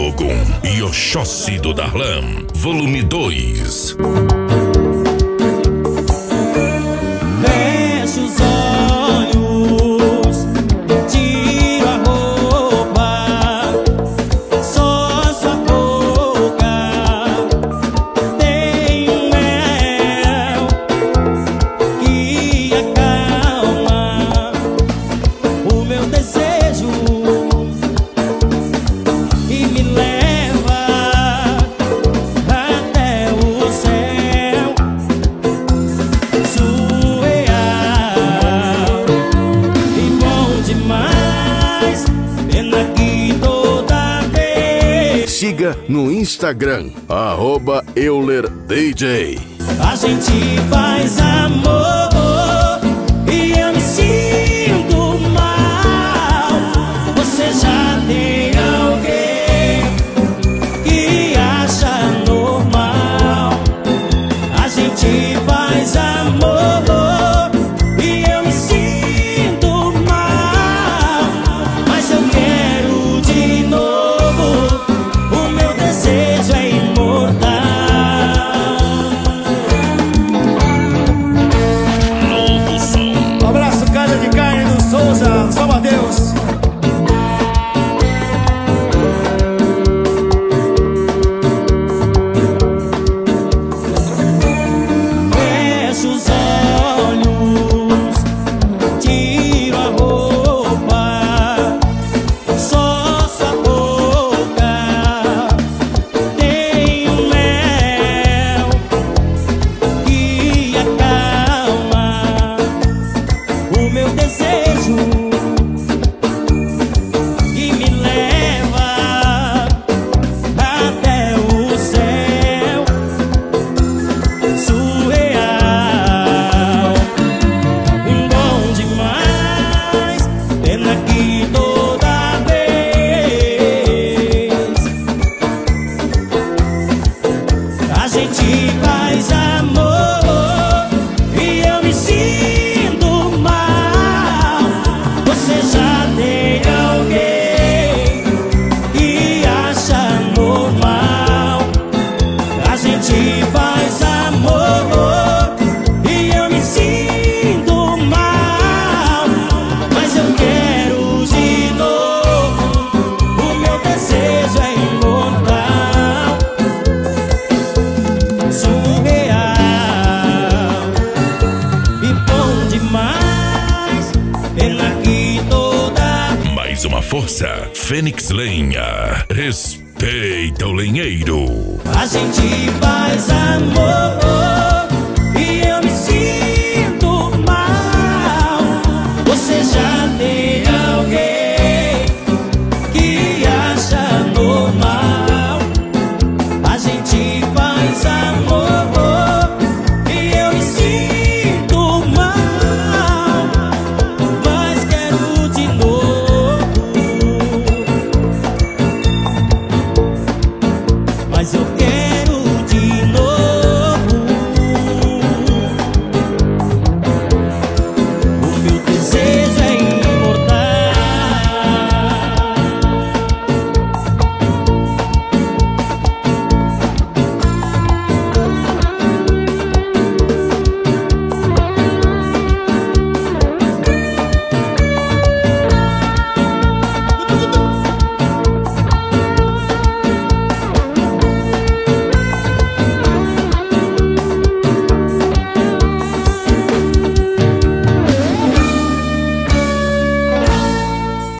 Ogum e Oxóssi do Darlan, volume 2. Fecha os olhos, tira a roupa, só sua boca tem um mel que acalma o meu desejo e me leva até o céu. Surreal e bom demais, pena que toda vez Siga no Instagram, @EulerDJ. a gente faz amor e eu me sinto mal. Você já tem alguém que acha normal? A gente faz amor e eu me sinto mal, mas eu quero de novo. O meu desejo é imortal. Um abraço, cara de carne do Souza, só a Deus. Fecha os olhos, tira a roupa, só sua boca tem um mel que acalma o meu desejo e me leva até o céu. Surreal e bom demais, pena que toda vez a gente faz amor e eu me sinto mal. Você já tem alguém que acha normal? A gente faz amor e eu me sinto mal, mas eu quero de novo. O meu desejo é imortal. Surreal e bom demais, pena que toda Mais uma força, Fênix Lenha. Respeita o lenheiro. a gente faz amor e eu me sinto